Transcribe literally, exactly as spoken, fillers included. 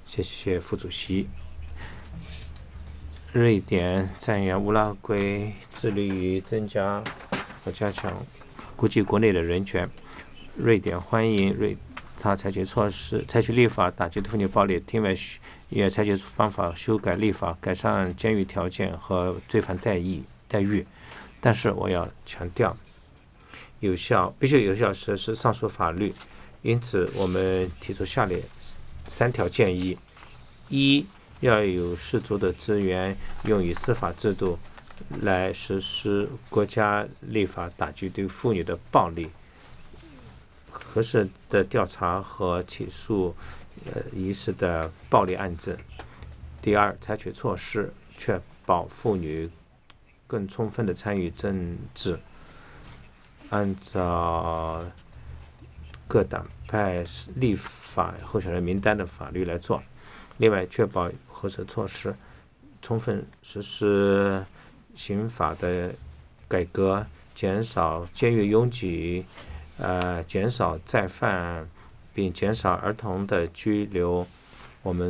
谢谢副主席。瑞典赞扬乌拉圭致力于增加和加强国际国内的人权。瑞典欢迎瑞他采取措施、采取立法打击妇女暴力，另外也采取方法修改立法，改善监狱条件和罪犯待遇待遇。但是我要强调，有效必须有效实施上述法律。因此，我们提出下列三条建议：一、要有十足的资源用于司法制度来实施国家立法打击对妇女的暴力，合适的调查和起诉呃疑似的暴力案件。第二，采取措施确保妇女更充分的参与政治，按照各党派立法候选人名单的法律来做。另外，确保合适措施充分实施刑法的改革，减少监狱拥挤，呃，减少再犯，并减少儿童的拘留。我们